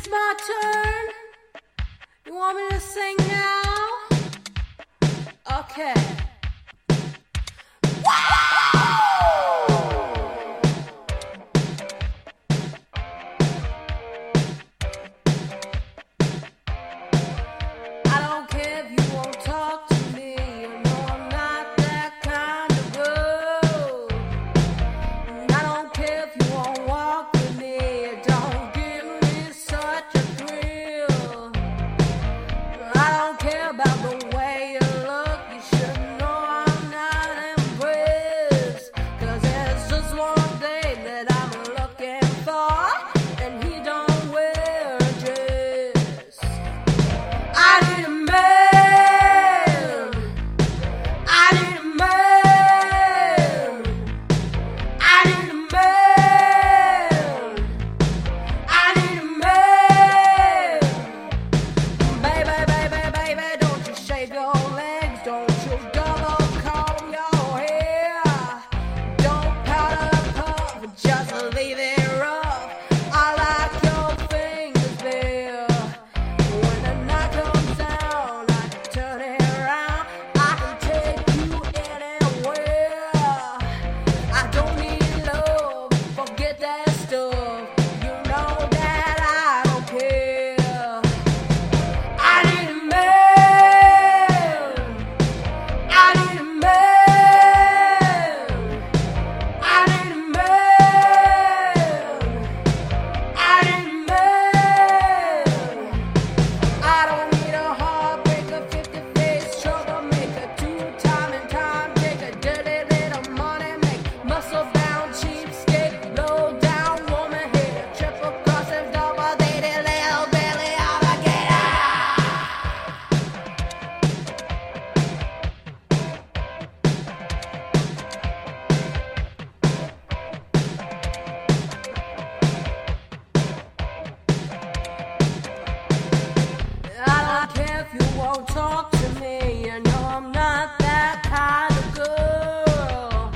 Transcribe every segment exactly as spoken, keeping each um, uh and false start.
It's my turn. You want me to sing now? Okay. Talk to me, you know I'm not that kind of girl.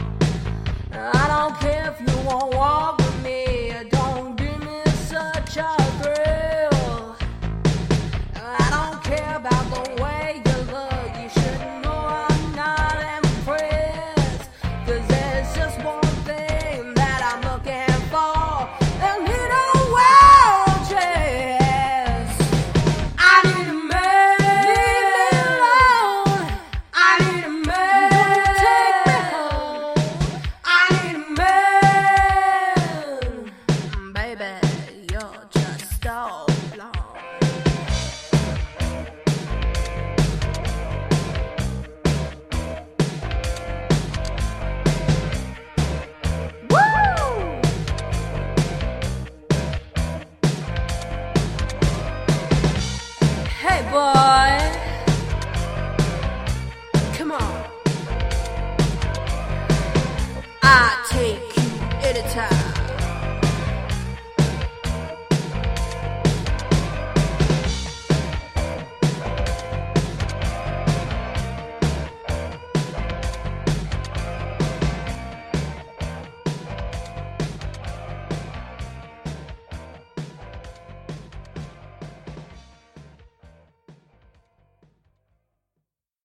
I don't care if you won't walk with me, don't give me such a thrill. I don't care about the way you look, you should know I'm not impressed. Cause there's just one thing that I'm looking for, and you know well, Jess, I need a man. Hey boy, come on, I take you anytime.